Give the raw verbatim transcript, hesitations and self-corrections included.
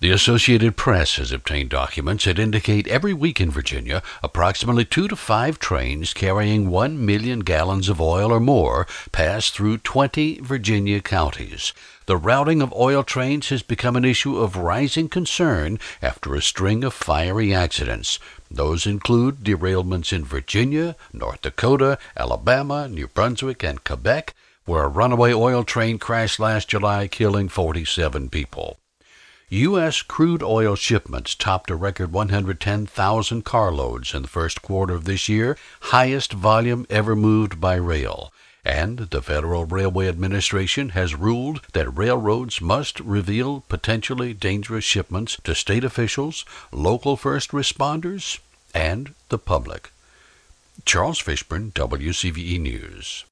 The Associated Press has obtained documents that indicate every week in Virginia, approximately two to five trains carrying one million gallons of oil or more pass through twenty Virginia counties. The routing of oil trains has become an issue of rising concern after a string of fiery accidents. Those include derailments in Virginia, North Dakota, Alabama, New Brunswick, and Quebec, where a runaway oil train crashed last July, killing forty-seven people. U S crude oil shipments topped a record one hundred ten thousand carloads in the first quarter of this year, highest volume ever moved by rail. And the Federal Railway Administration has ruled that railroads must reveal potentially dangerous shipments to state officials, local first responders, and the public. Charles Fishburne, W C V E News.